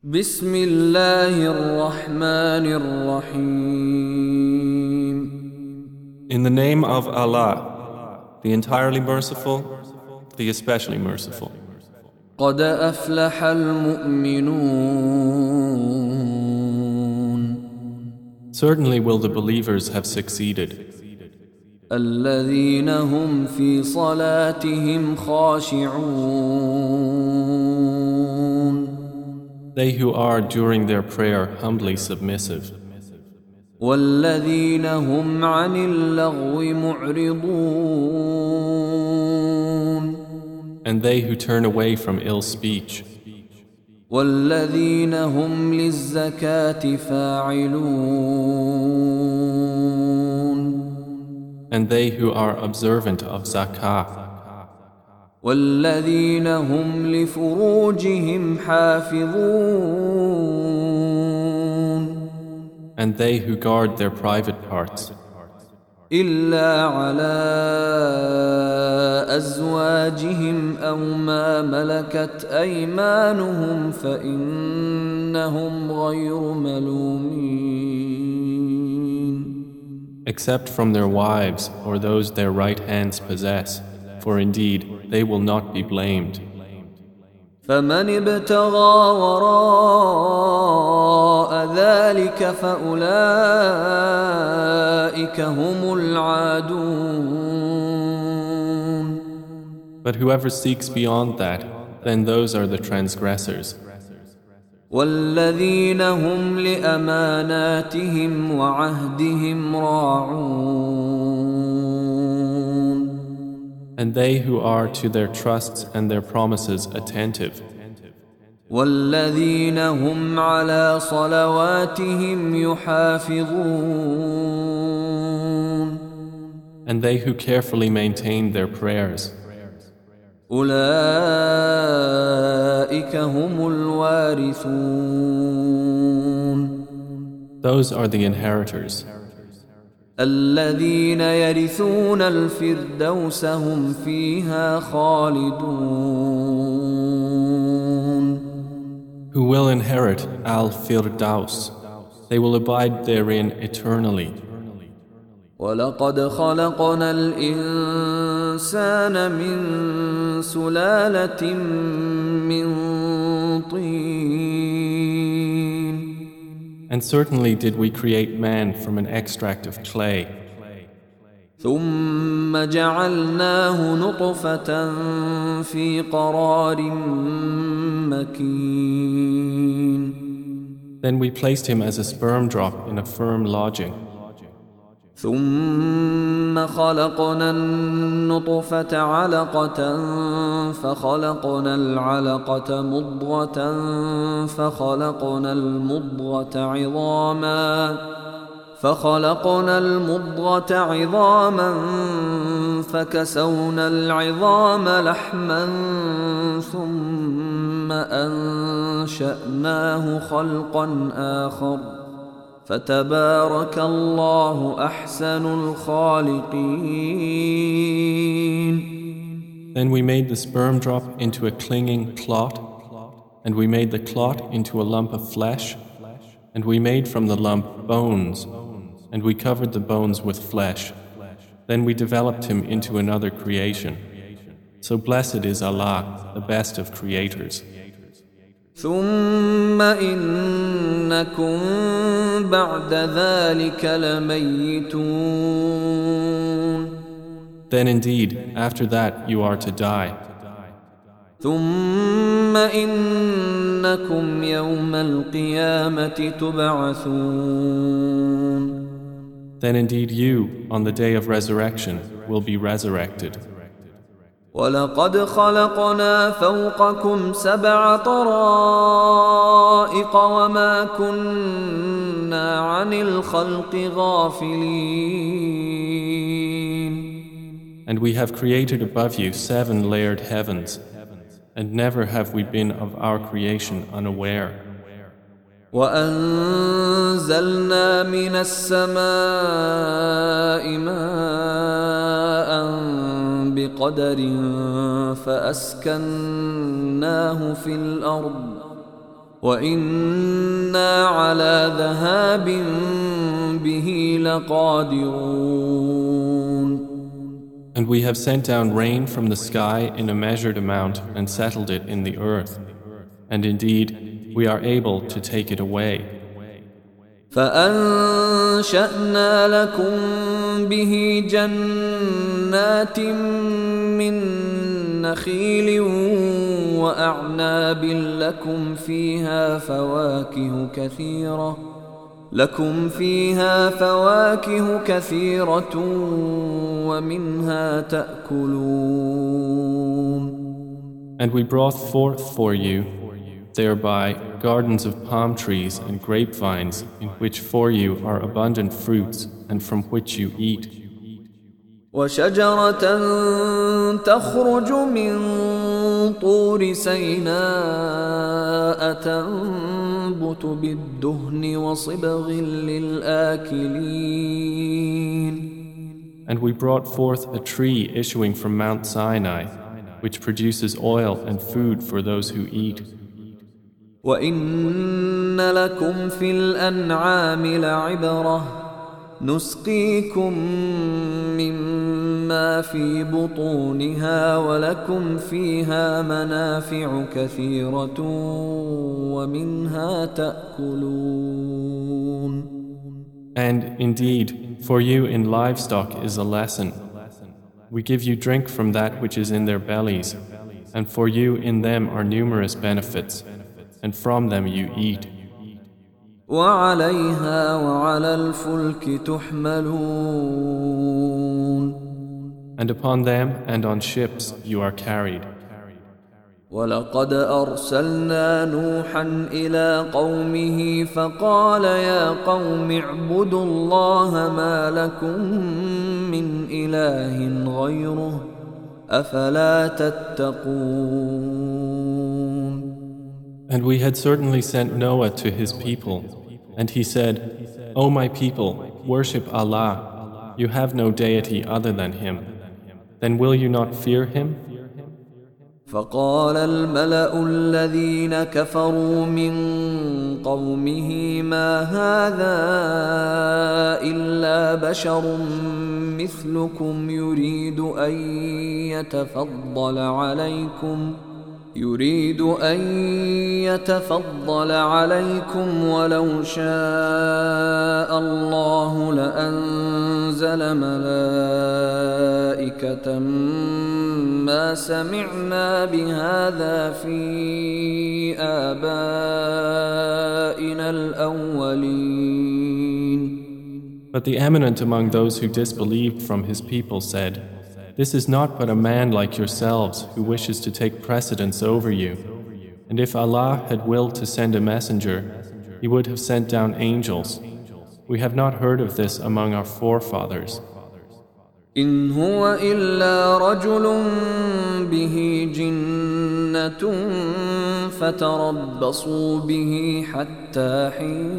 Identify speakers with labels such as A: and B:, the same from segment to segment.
A: بسم الله الرحمن الرحيم.
B: In the name of Allah, the entirely merciful, the especially merciful.
A: قد أفلح المؤمنون.
B: Certainly will the believers have succeeded.
A: الذين هم في صلاتهم خاشعون.
B: They who are during their prayer humbly submissive.
A: والذين هم عن اللغو معرضون.
B: And they who turn away from ill speech.
A: والذين هم للزكاة فاعلون.
B: And they who are observant of zakah.
A: والذين هم لفروجهم حافظون.
B: And they who guard their private parts.
A: إلا على أزواجهم أو ما ملكت أيمانهم فإنهم غير ملومين.
B: Except from their wives or those their right hands possess, for indeed they will not be blamed.
A: فمن ابتغى وراء ذلك فأولئك هم العادون.
B: But whoever seeks beyond that, then those are the transgressors.
A: والذين هم لأماناتهم وعهدهم راعون.
B: And they who are to their trusts and their promises attentive.
A: والذين هم على صلواتهم يحافظون.
B: And they who carefully maintain their prayers.
A: أولئك هم الوارثون.
B: Those are the inheritors.
A: الذين يرثون الفردوس هم فيها خالدون.
B: Who will inherit Al-Firdaus. They will abide therein eternally.
A: ولقد خلقنا الإنسان من سلالة من طين.
B: And certainly did we create man from an extract of clay.
A: ثم جعلناه نطفة في قرار مكين.
B: Then we placed him as a sperm drop in a firm lodging.
A: ثم خلقنا النطفة علقة فخلقنا العلقة مضغة فخلقنا المضغة عظاما فكسونا العظام لحما ثم أنشأناه خلقا آخر فتبارك الله أحسن الخالقين.
B: Then we made the sperm drop into a clinging clot, and we made the clot into a lump of flesh, and we made from the lump bones, and we covered the bones with flesh. Then we developed him into another creation. So blessed is Allah, the best of creators.
A: ثم إنكم بعد ذلك لميتون.
B: Then indeed, after that you are to die.
A: ثم إنكم يوم القيامة تبعثون.
B: Then indeed you, on the day of resurrection, will be resurrected.
A: ولقد خلقنا فوقكم 7 طرائق وما كنا عن الخلق غافلين.
B: And we have created above you 7 layered heavens, and never have we been of our creation unaware.
A: وأنزلنا من السماء ماء بقدر فأسكناه في الأرض وإنا على ذهاب به لقادرون.
B: And we have sent down rain from the sky in a measured amount and settled it in the earth. And indeed, we are able to take it away.
A: فأنشأنا لكم به جنات من نخيل وأعناب لكم فيها فواكه كثيرة ومنها تأكلون.
B: And we brought forth for you thereby gardens of palm trees and grapevines in which for you are abundant fruits and from which you eat.
A: وشجرة تخرج من طور سيناء تنبت بالدهن وصبغ للآكلين.
B: And we brought forth a tree issuing from Mount Sinai, which produces oil and food for those who eat.
A: وَإِنَّ لَكُمْ فِي الْأَنْعَامِ لَعِبْرَةً نُسْقِيكُم مِّمَّا فِي بُطُونِهَا وَلَكُمْ فِيهَا مَنَافِعُ كَثِيرَةٌ وَمِنْهَا تَأْكُلُونَ.
B: And indeed, for you in livestock is a lesson. We give you drink from that which is in their bellies, and for you in them are numerous benefits, and from them you eat.
A: وَعَلَيْهَا وَعَلَى الْفُلْكِ تُحْمَلُونَ.
B: And upon them and on ships you are carried.
A: وَلَقَدْ أَرْسَلْنَا نُوحًا إِلَىٰ قَوْمِهِ فَقَالَ يَا قَوْمِ اعْبُدُوا اللَّهَ مَا لَكُم مِّنْ إِلَٰهٍ غَيْرُهُ أَفَلَا تَتَّقُونَ.
B: And we had certainly sent Noah to his people, and he said, O my people, worship Allah. You have no deity other than Him. Then will you not fear Him?
A: فقال الملأ الذين كفروا من قومه ما هذا إلا بشر مثلكم يريد أن يتفضل عليكم ولو شاء الله لأنزل ملائكة ما سمعنا بهذا في آبائنا الأولين.
B: But the eminent among those who disbelieved from his people said, This is not but a man like yourselves who wishes to take precedence over you. And if Allah had willed to send a messenger, He would have sent down angels. We have not heard of this among our forefathers.
A: إن هو إلا رجل به جنة فتربصوا به حتى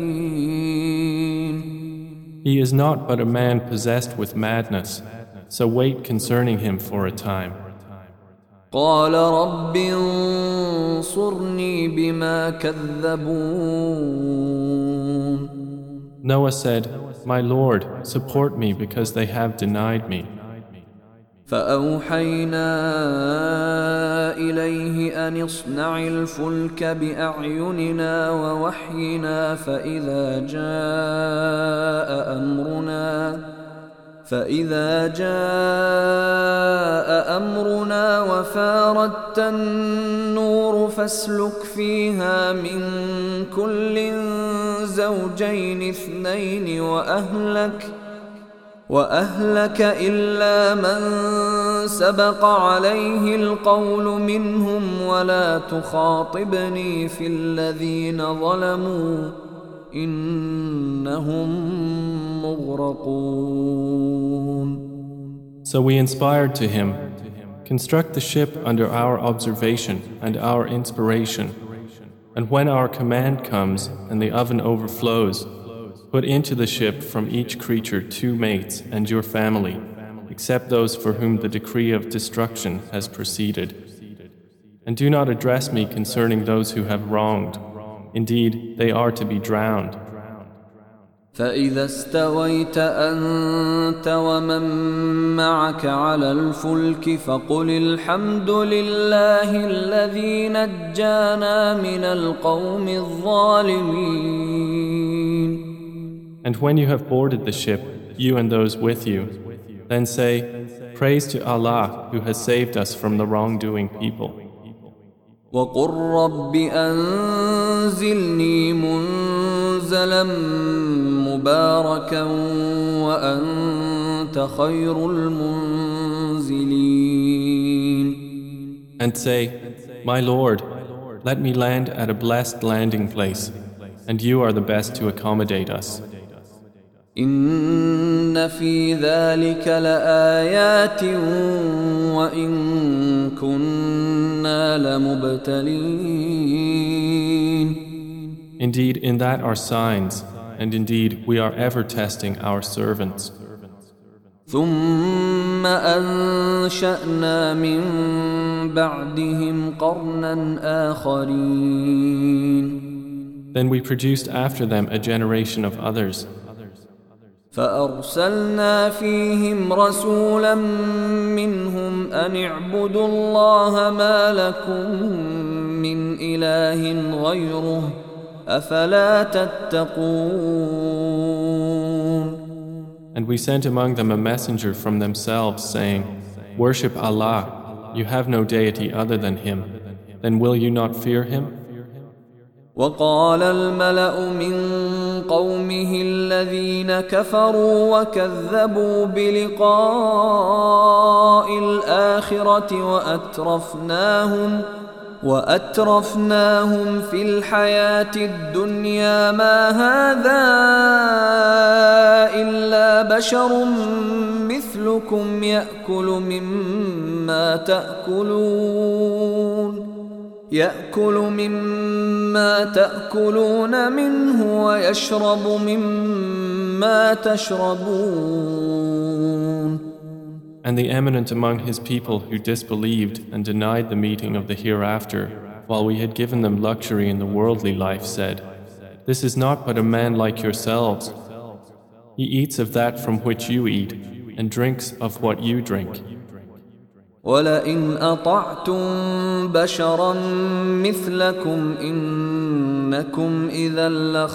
A: حين.
B: He is not but a man possessed with madness, so wait concerning him for a time.
A: قال رب انصرني بما كذبون.
B: Noah said, My Lord, support me because they have denied me.
A: فأوحينا إليه أن اصنع الفلك بأعيننا ووحينا فإذا جاء أمرنا وفاردت النور فاسلك فيها من كل زوجين اثنين وأهلك إلا من سبق عليه القول منهم ولا تخاطبني في الذين ظلموا إنهم مغرقون.
B: So we inspired to him, construct the ship under our observation and our inspiration, and when our command comes and the oven overflows, put into the ship from each creature 2 mates and your family, except those for whom the decree of destruction has proceeded. And do not address me concerning those who have wronged. Indeed, they are to be drowned.
A: فإذا استويت أنت ومن معك على الفلك فقل الحمد لله الذي نجانا من القوم الظالمين.
B: And when you have boarded the ship, you and those with you, then say, Praise to Allah who has saved us from the wrongdoing people.
A: وقل رب أنزلني منزلا مباركا وأنت خير المنزلين.
B: And say, My Lord, let me land at a blessed landing place, and you are the best to accommodate us.
A: إن في ذلك لآيات وإن كنا لمبتلين.
B: Indeed, in that are signs, and indeed we are ever testing our servants.
A: ثم أنشأنا من بعدهم قرنا آخرين.
B: Then we produced after them a generation of others.
A: فأرسلنا فيهم رسولا منهم أن اعبدوا الله ما لكم من إله غيره أفلا تتقون.
B: And we sent among them a messenger from themselves saying, Worship Allah, you have no deity other than Him, then will you not fear Him?
A: وقال الملأ من قومه الذين كفروا وكذبوا بلقاء الآخرة وأترفناهم في الحياة الدنيا ما هذا إلا بشر مثلكم يأكل مما تأكلون منه ويشرب مما تشربون.
B: And the eminent among his people who disbelieved and denied the meeting of the hereafter, while we had given them luxury in the worldly life, said, This is not but a man like yourselves. He eats of that from which you eat, and drinks of what you drink.
A: وَلَئِنْ أَطَعْتُمْ بَشَرًا مِثْلَكُمْ إِنَّكُمْ إِذًا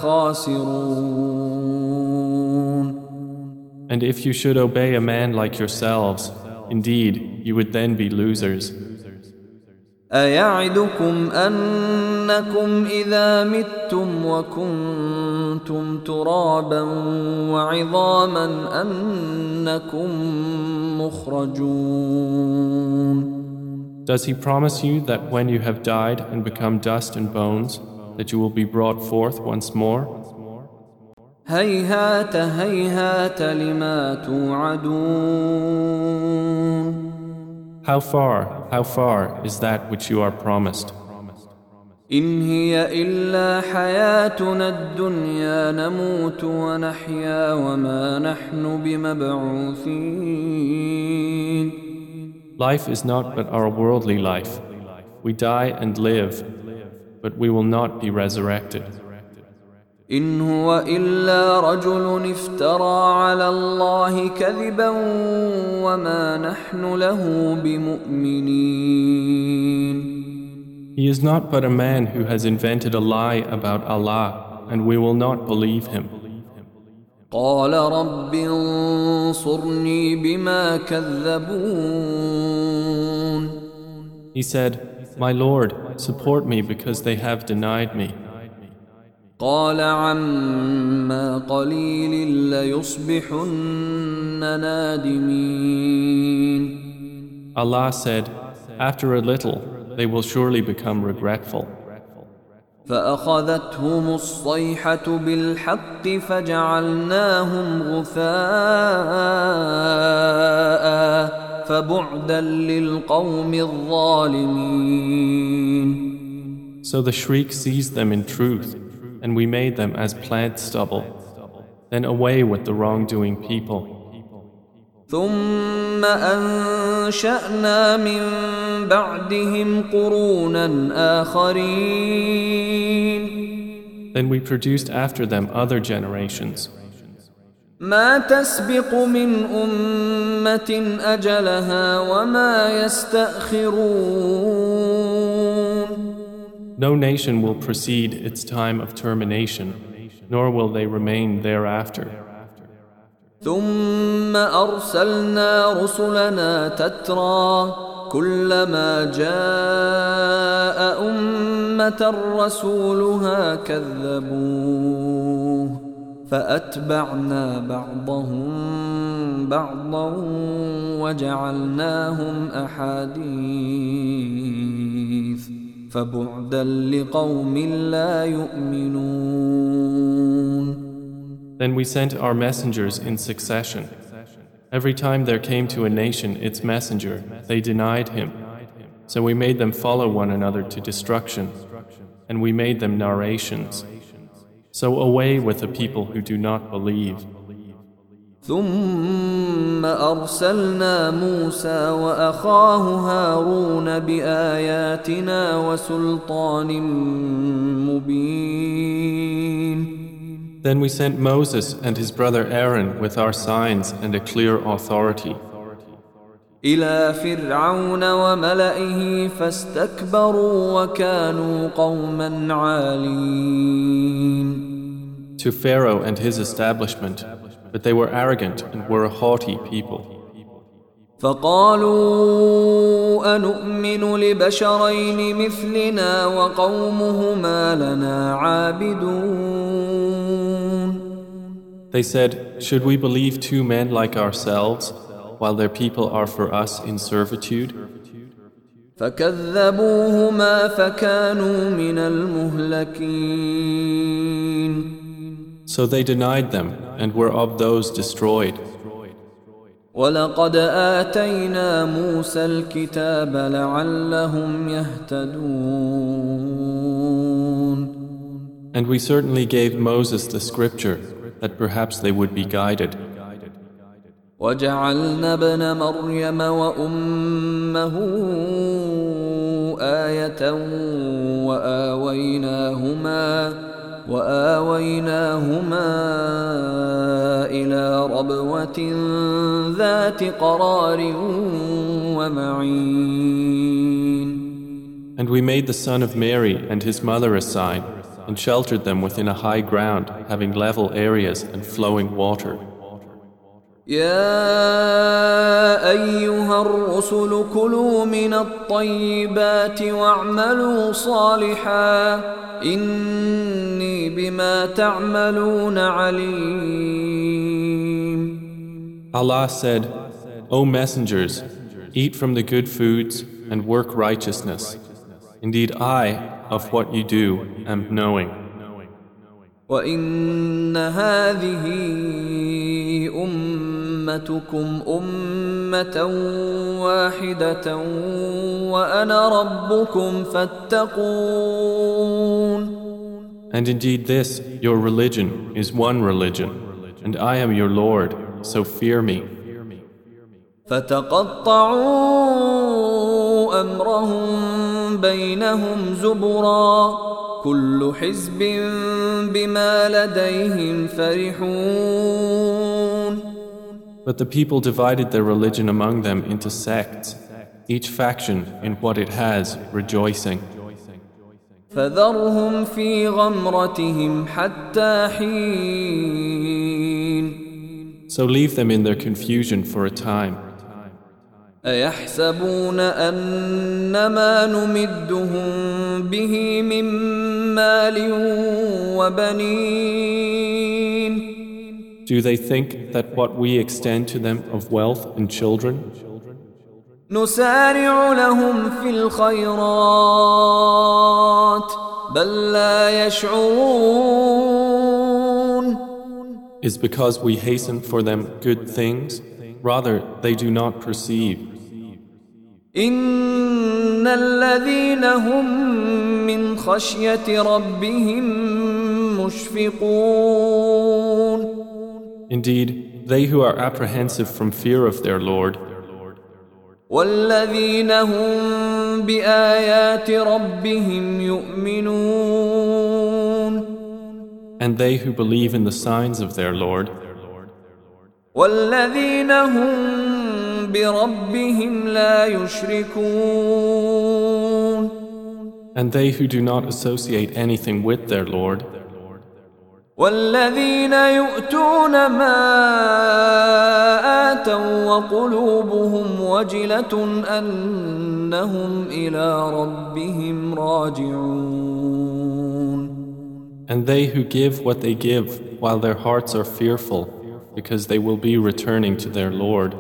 A: لَخَاسِرُونَ.
B: And if you should obey a man like yourselves, indeed, you would then be losers.
A: أَيَعِدُكُمْ أَنَّكُمْ إِذَا مِتُّمْ وَكُنْتُمْ تُرَابًا وَعِظَامًا أَنَّكُمْ مُخْرَجُونَ.
B: Does he promise you that when you have died and become dust and bones, that you will be brought forth once more?
A: هيهات هيهات لما توعدون.
B: How far is that which you are promised?
A: إن هي إلا حياتنا الدنيا نموت ونحيا وما نحن بمبعوثين.
B: Life is not but our worldly life. We die and live, but we will not be resurrected.
A: إن هو إلا رجل افترى على الله كذبا وما نحن له بمؤمنين.
B: He is not but a man who has invented a lie about Allah, and we will not believe him.
A: قال رب انصرني بما كذبون.
B: He said, My Lord, support me because they have denied me.
A: قال عما قليل ليصبحن نادمين.
B: Allah said, After a little, they will surely become regretful.
A: فأخذتهم الصيحة بالحق فجعلناهم غثاء فبعدا للقوم الظالمين.
B: So the shriek seized them in truth, and we made them as plant stubble. Then away with the wrongdoing people.
A: ثم أنشأنا من بعدهم قرونا آخرين
B: Then we produced after them other generations.
A: ما تسبق من أمة أجلها وما يستأخرون.
B: No nation will precede its time of termination, nor will they remain thereafter.
A: ثم أرسلنا رسلنا تترى كلما جاء أمة رسولها كذبوه فأتبعنا بعضهم بعضا وجعلناهم أحاديث فبعدا لقوم لا يؤمنون.
B: Then we sent our messengers in succession. Every time there came to a nation its messenger, they denied him. So we made them follow one another to destruction, and we made them narrations. So away with the people who do not believe.
A: ثم أرسلنا موسى وأخاه هارون بآياتنا وسلطان مبين.
B: Then we sent Moses and his brother Aaron with our signs and a clear authority.
A: إلى فرعون وملئه فاستكبروا وكانوا قوما عالين.
B: To Pharaoh and his establishment, but they were arrogant and were a haughty people.
A: فقالوا أنؤمن لبشرين مثلنا وقومهما لنا عابدون.
B: They said, should we believe two men like ourselves, while their people are for us in servitude?
A: فكذبوهما فكانوا من المهلكين.
B: So they denied them and were of those destroyed.
A: ولقد آتينا موسى الكتاب لعلهم يهتدون.
B: And we certainly gave Moses the scripture that perhaps they would be guided.
A: وجعلنا ابن مريم وأمه آية وآويناهما إلى ربوة ذات قرار ومعين.
B: And we made the son of Mary and his mother a sign and sheltered them within a high ground having level areas and flowing water.
A: يا أيها الرسل كلوا من الطيبات واعملوا صالحا إني بما تعملون عليم.
B: Allah said, O messengers, eat from the good foods and work righteousness. Indeed, I, of what you do, am knowing.
A: وإن هذه أمتكم أمة واحدة وأنا ربكم فاتقون.
B: And indeed this, your religion, is one religion, and I am your Lord, so fear me.
A: فتقطعوا أمرهم بينهم زبرا كل حزب بما لديهم فرحون.
B: But the people divided their religion among them into sects, each faction in what it has, rejoicing.
A: فذرهم في غمرتهم حتى حين.
B: So leave them in their confusion for a time.
A: أيحسبون أنما نمدهم به من مال وبنين.
B: Do they think that what we extend to them of wealth and children?
A: نسارع لهم في الخيرات بل لا يشعرون.
B: Is because we hasten for them good things? Rather, they do not perceive.
A: إن الذين هم من خشية ربهم مشفقون.
B: Indeed, they who are apprehensive from fear of their Lord,
A: والذين هم بآيات ربهم يؤمنون.
B: And they who believe in the signs of their Lord,
A: والذين هم بربهم لا يشركون
B: and they who do not associate anything with their Lord,
A: والذين يؤتون ما آتوا وقلوبهم وجلة أنهم إلى ربهم راجعون.
B: and they who give what they give while their hearts are fearful, because they will be returning to their Lord.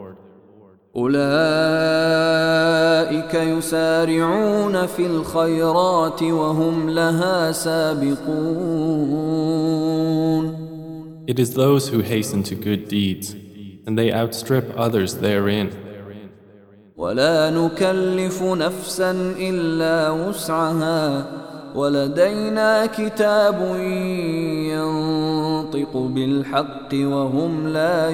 A: أولئك يسارعون في الخيرات وهم لها سابقون.
B: It is those who hasten to good deeds, and they outstrip others therein.
A: ولا نكلف نفسا إلا وسعها ولدينا كتاب ينطق بالحق وهم لا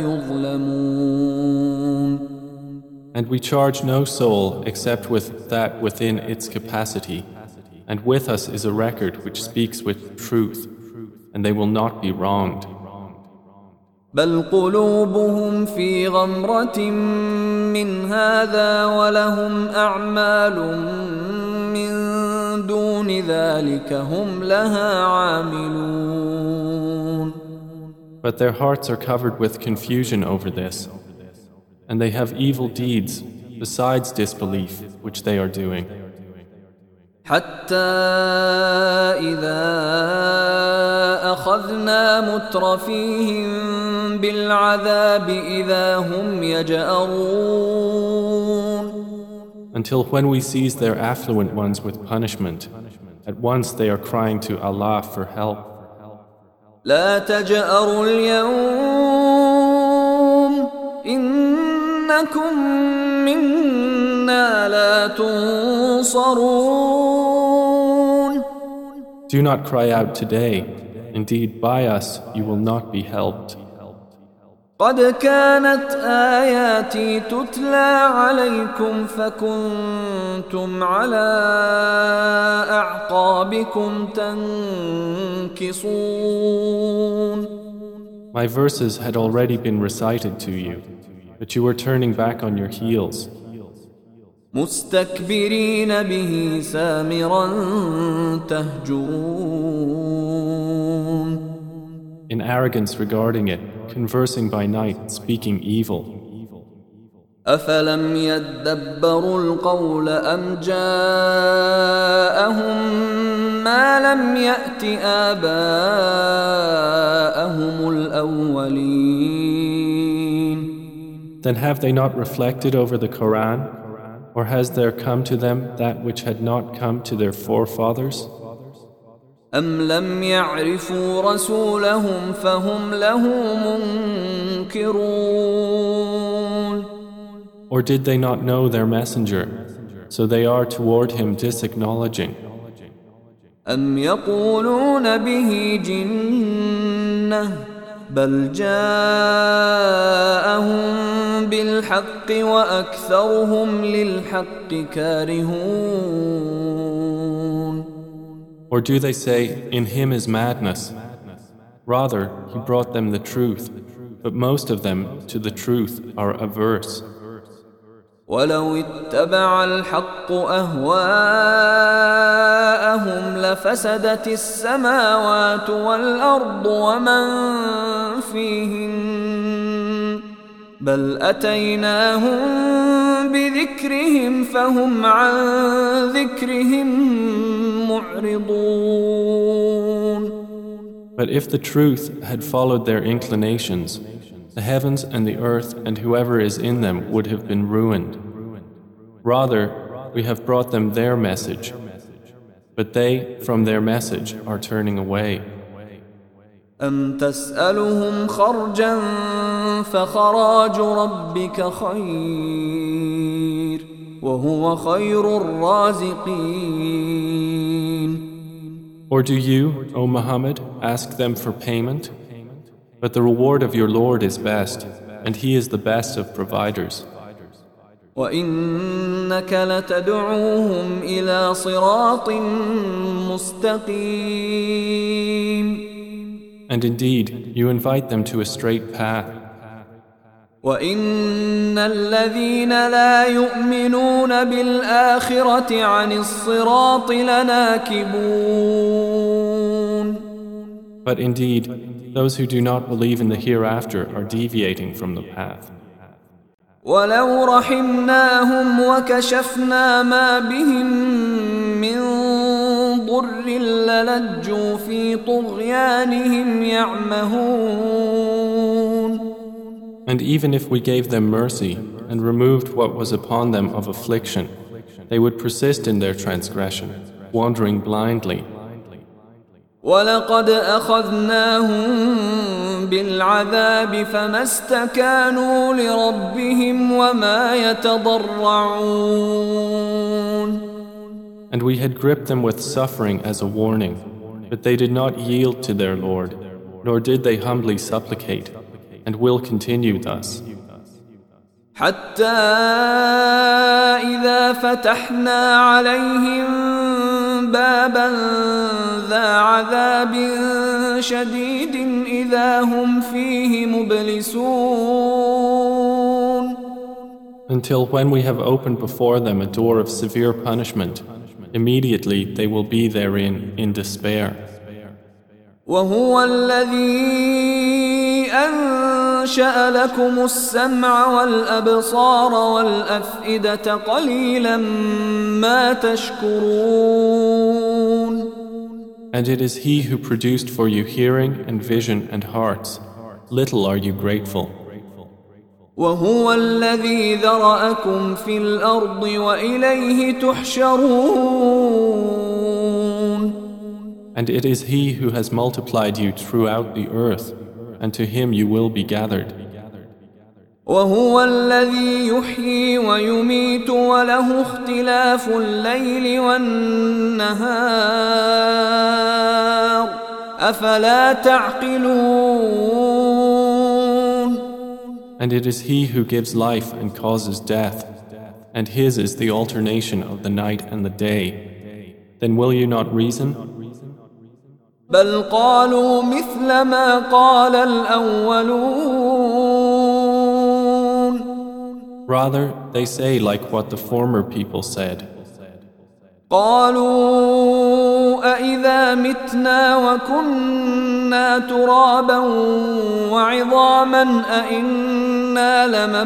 A: يظلمون.
B: And we charge no soul except with that within its capacity, and with us is a record which speaks with truth, and they will not be wronged.
A: بل قلوبهم في غمرة من هذا ولهم أعمال من دون ذلك هم لها عاملون.
B: But their hearts are covered with confusion over this, and they have evil deeds besides disbelief which they are doing.
A: حتى إذا أخذنا مترفيهم بالعذاب إذا هم يجأرون.
B: Until when we seize their affluent ones with punishment, at once they are crying to Allah for help.
A: لا تجأروا اليوم إنكم منا لا تنصرون.
B: Do not cry out today. Indeed, by us you will not be helped.
A: قد كانت آياتي تتلى عليكم فكنتم على أعقابكم تنكصون.
B: My verses had already been recited to you, but you were turning back on your heels,
A: مستكبرين به سامرا تهجرون.
B: in arrogance regarding it, conversing by night, speaking evil.
A: أفلم يدبروا القول أم جاءهم ما لم يأت آباءهم الأولين.
B: Then have they not reflected over the Quran, or has there come to them that which had not come to their forefathers?
A: أم لم يعرفوا رسولهم فهم له منكرون.
B: Or did they not know their messenger, so they are toward him disacknowledging?
A: أم يقولون به جنة بل جاءهم بالحق وأكثرهم للحق كارهون.
B: Or do they say, in him is madness? Rather, he brought them the truth, but most of them to the truth are averse.
A: ولو اتبع الحق أهواءهم لفسدت السماوات والأرض ومن فيهن بل أتيناهم بذكرهم فهم عن ذكرهم معرضون.
B: But if the truth had followed their inclinations, the heavens and the earth and whoever is in them would have been ruined. Rather, we have brought them their message, but they, from their message, are turning away.
A: أم تسألهم خرجا فخراج ربك خير وهو خير الرازقين.
B: Or do you, O Muhammad, ask them for payment? But the reward of your Lord is best, and He is the best of providers.
A: وإنك لتدعوهم إلى صراط مستقيم
B: And indeed, you invite them to a straight path.
A: وَإِنَّ الَّذِينَ لَا يُؤْمِنُونَ بِالْآخِرَةِ عَنِ الصِّرَاطِ لَنَاكِبُونَ
B: But indeed, those who do not believe in the hereafter are deviating from the path.
A: وَلَوْ رَحِمْنَاهُمْ وَكَشَفْنَا مَا بِهِمْ مِنْ ضُرٍّ لَلَجُّوا فِي طُغْيَانِهِمْ يَعْمَهُونَ
B: And even if we gave them mercy and removed what was upon them of affliction, they would persist in their transgression, wandering blindly.
A: وَلَقَدْ أَخَذْنَاهُمْ بِالْعَذَابِ فَمَا اسْتَكَانُوا لِرَبِّهِمْ وَمَا يَتَضَرَّعُونَ
B: And we had gripped them with suffering as a warning, but they did not yield to their Lord, nor did they humbly supplicate, and will continue thus.
A: حتى إذا فتحنا عليهم بابا ذا عذاب شديد إذا هم فيه مبلسون
B: Until when we have opened before them a door of severe punishment, immediately they will be therein in despair.
A: وهو الذي أنشأ لكم السمع والأبصار والأفئدة قليلا ما تشكرون
B: And it is He who produced for you hearing and vision and hearts. Little are you grateful.
A: وهو الذي ذرأكم في الأرض وإليه تحشرون
B: And it is He who has multiplied you throughout the earth, and to Him you will be gathered.
A: وهو الذي يحيي ويميت وله اختلاف الليل والنهار أفلا تعقلون
B: And it is He who gives life and causes death, and His is the alternation of the night and the day. Then will you not reason?
A: بل قالوا مثل ما قال الأولون
B: Rather, they say like what the former people said.
A: قالوا أإذا متنا وكنا ترابا وعظاما أإنا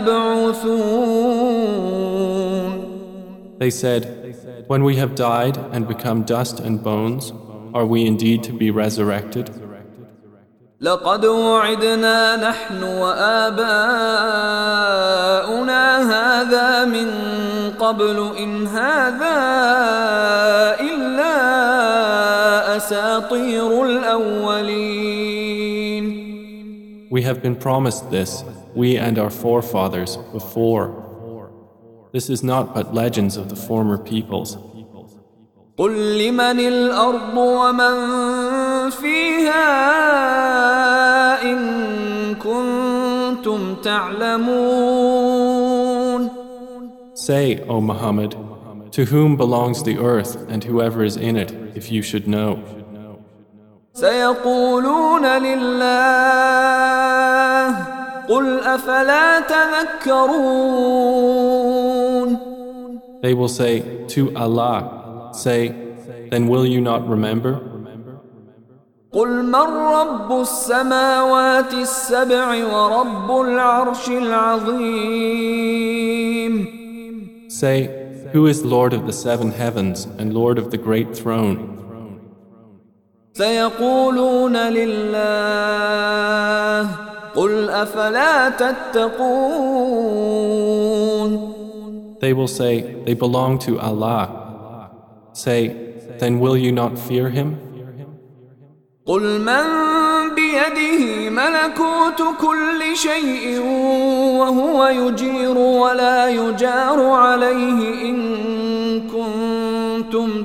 A: لمبعوثون
B: They said, when we have died and become dust and bones, are we indeed to be resurrected?
A: لقد وعدنا نحن وآباؤنا هذا من قبل إن هذا إلا أساطير الأولين
B: We have been promised this, we and our forefathers, before. This is not but legends of the former peoples.
A: قل لمن الأرض ومن فيها إن كنتم تعلمون
B: Say, O Muhammad, to whom belongs the earth and whoever is in it, if you should know.
A: سيقولون لله قل أفلا تذكرون
B: They will say, to Allah. Say, then will you not remember?
A: قل من رب السماوات السبع ورب العرش العظيم
B: Say, who is Lord of the seven heavens and Lord of the great throne?
A: سيقولون لله قل أفلا تتقون
B: They will say, they belong to Allah. Say, then will you not fear Him?
A: قل من بيده ملكوت كل شيء وهو يجير ولا يجار عليه إن كنتم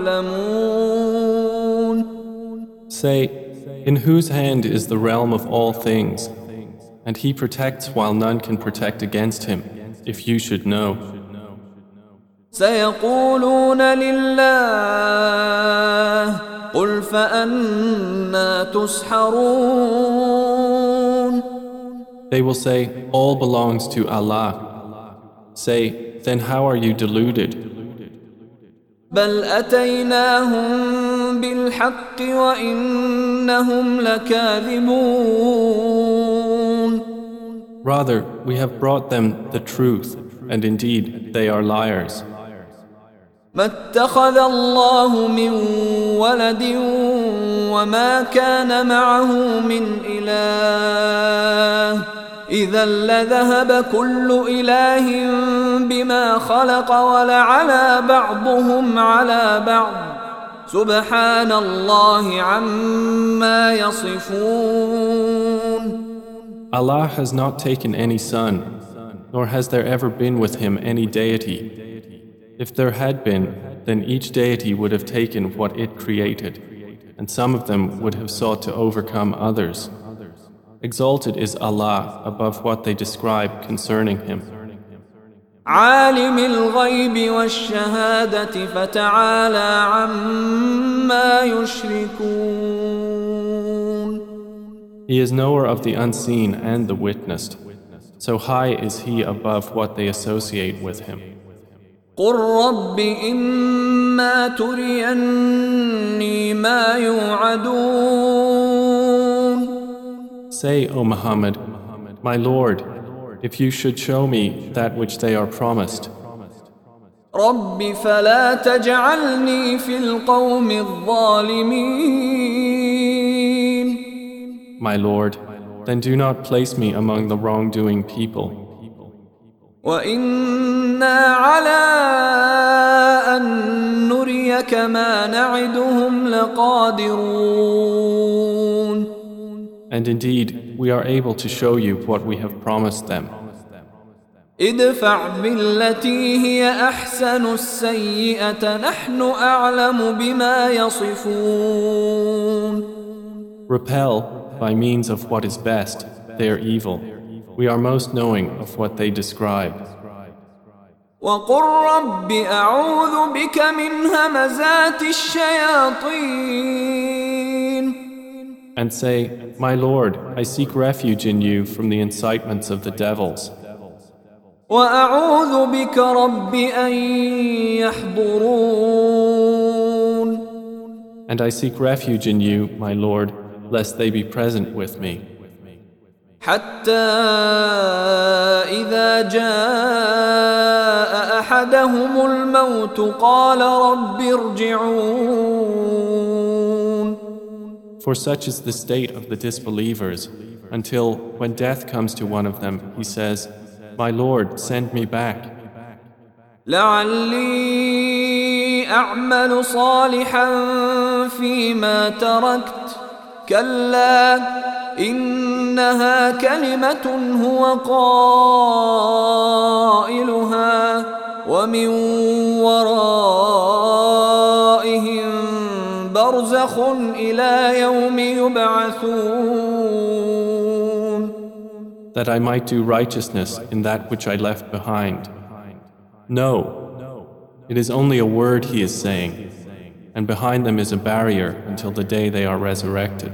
A: تعلمون
B: Say, in whose hand is the realm of all things, and He protects while none can protect against Him, if you should know.
A: سيقولون لله قل فأنا تسحرون.
B: They will say, all belongs to Allah. Say, then how are you deluded?
A: بل أتيناهم بالحق وإنهم لكاذبون.
B: Rather, we have brought them the truth, and indeed they are liars.
A: ما اتخذ الله من ولد وما كان معه من إله إذا لذهب كل إله بما خلق ولعلى بعضهم على بعض سبحان الله عما يصفون.
B: Allah has not taken any son, nor has there ever been with him any deity. If there had been, then each deity would have taken what it created, and some of them would have sought to overcome others. Exalted is Allah above what they describe concerning him.
A: عالم الغيب والشهادة فتعالى عما يشركون.
B: He is knower of the unseen and the witnessed, so high is he above what they associate with him.
A: قل رب إما تريني ما يوعدون.
B: Say, O Muhammad, my Lord, if you should show me that which they are promised.
A: رب فلا تجعلني في القوم الظالمين.
B: My Lord, then do not place me among the wrongdoing people.
A: وإنا على أن نريك ما نعدهم لقادرون.
B: And indeed, we are able to show you what we have promised them.
A: ادفع بالتي هي أحسن السيئة نحن أعلم بما يصفون.
B: Repel by means of what is best their evil. We are most knowing of what they describe.
A: وقل رب أعوذ بك من همزات الشياطين.
B: And say, my Lord, I seek refuge in you from the incitements of the devils.
A: وأعوذ بك رب أن يحضرون.
B: And I seek refuge in you, my Lord, lest they be present with me.
A: حتى إذا جاء أحدهم الموت قال رب ارجعون.
B: For such is the state of the disbelievers, until when death comes to one of them, he says, my Lord, send me back.
A: لعلي أعمل صالحا فيما تركت كلا إنها كلمة هو قائلها ومن ورائهم برزخ إلى يوم يبعثون.
B: That I might do righteousness in that which I left behind. No, it is only a word he is saying, and behind them is a barrier until the day they are resurrected.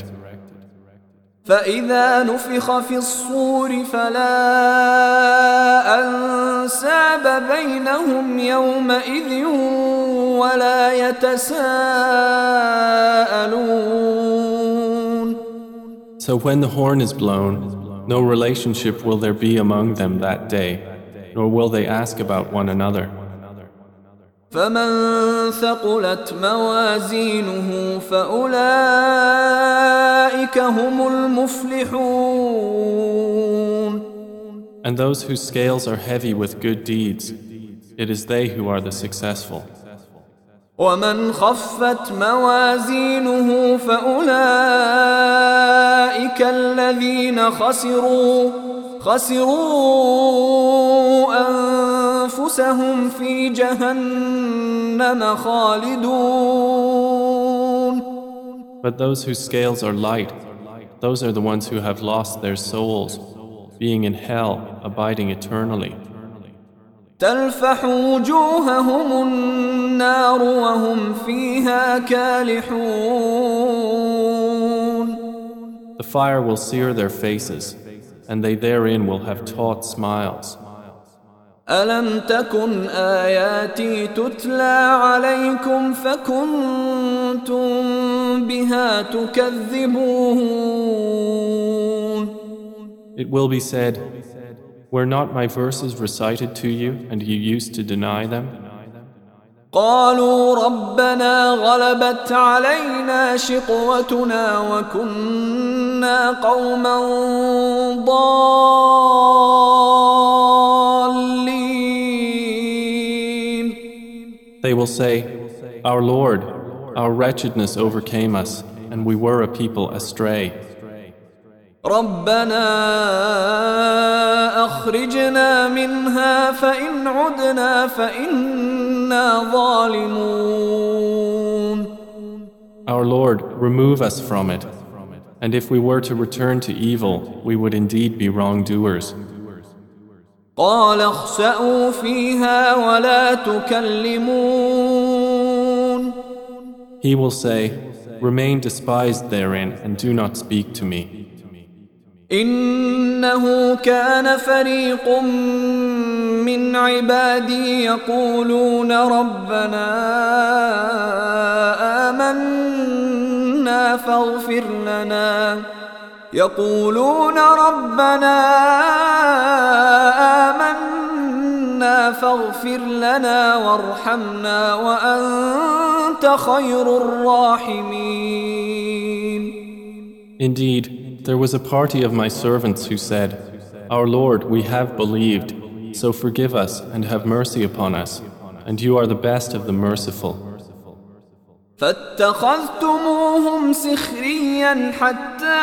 A: فإذا نفخ في الصور فلا أنساب بينهم يومئذ ولا يتساءلون.
B: So when the horn is blown, no relationship will there be among them that day, nor will they ask about one another.
A: فمن ثقلت موازينه فأولئك هم المفلحون.
B: And those whose scales are heavy with good deeds, it is they who are the successful.
A: ومن خفت موازينه فأولئك الذين خسروا أنفسهم في جهنم خالدون.
B: But those whose scales are light, those are the ones who have lost their souls, being in hell, abiding eternally.
A: تلفح وجوههم النار وهم فيها كالحون.
B: The fire will sear their faces, and they therein will have taut smiles.
A: ألم تكن آياتي تتلى عليكم فكنتم بها تكذبون.
B: It will be said, were not my verses recited to you, and you used to deny them?
A: قالوا ربنا غلبت علينا شقوتنا وكنا قوما ضالين.
B: They will say, our Lord, our wretchedness overcame us, and we were a people astray.
A: ربنا أخرجنا منها فإن عدنا فإنا ظالمون.
B: Our Lord, remove us from it, and if we were to return to evil, we would indeed be wrongdoers.
A: قال اخسأوا فيها ولا تكلمون.
B: He will say, remain despised therein and do not speak to me.
A: إنه كان فريق من عبادي يقولون ربنا آمنا فاغفر لنا وارحمنا وأنت خير الراحمين.
B: Indeed, there was a party of my servants who said, our Lord, we have believed, so forgive us and have mercy upon us, and you are the best of the merciful.
A: فاتخذتموهم سخريا حتى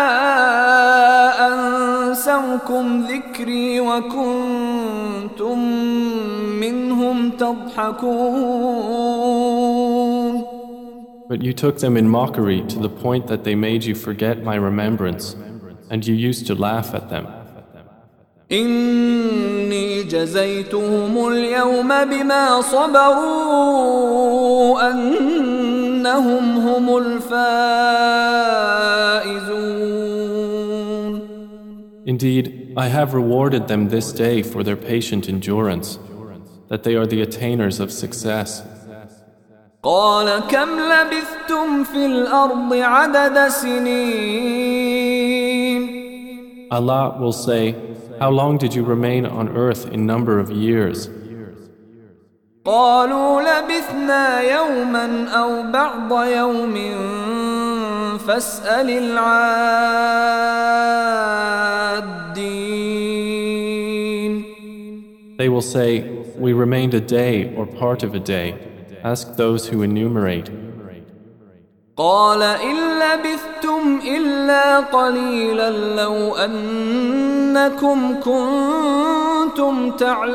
A: أنسوكم ذكري وكنتم منهم تضحكون.
B: But you took them in mockery to the point that they made you forget my remembrance, and you used to laugh at them.
A: إني جزيتهم اليوم بما صبروا أنهم هم الفائزون.
B: Indeed, I have rewarded them this day for their patient endurance, that they are the attainers of success.
A: قال كم لبثتم في الأرض عدد سنين.
B: Allah will say, how long did you remain on earth in number of years?
A: قالوا لبثنا يوما أو بعض يوم فاسأل العادين.
B: They will say, we remained a day or part of a day. Ask those who enumerate.
A: قال إن لبثتم إلا قليلا لو أنكم كنتم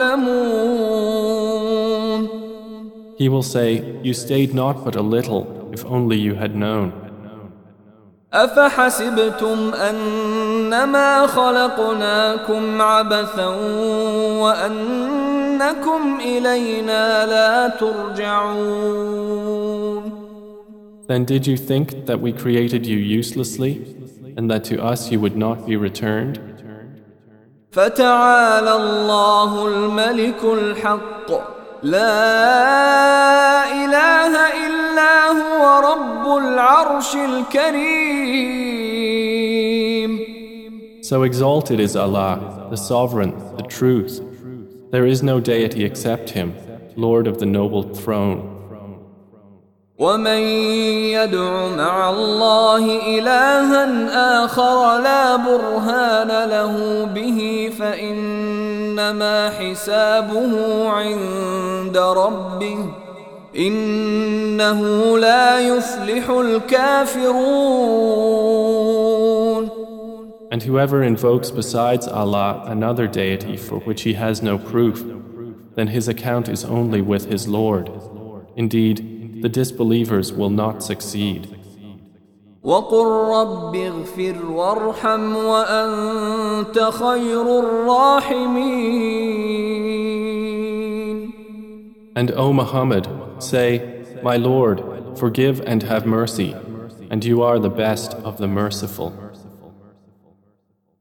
A: تعلمون.
B: He will say, you stayed not but a little, if only you had known.
A: أفحسبتم أنما خلقناكم عبثا وأنكم إلينا لا ترجعون.
B: Then did you think that we created you uselessly, and that to us you would not be returned?
A: فتعالى الله الملك الحق لا إله إلا هو رب العرش الكريم.
B: So exalted is Allah, the Sovereign, the Truth. There is no deity except Him, Lord of the noble throne.
A: ومن يدع مع الله إلها آخر لا برهان له به فإنما حسابه عند ربه إنه لا يفلح الكافرون.
B: And whoever invokes besides Allah another deity for which he has no proof, then his account is only with his Lord. Indeed, the disbelievers will not succeed.
A: وقل رب اغفر وارحم وأنت خير الراحمين.
B: And O Muhammad, Say, My Lord, forgive and have mercy, and you are the best of the merciful.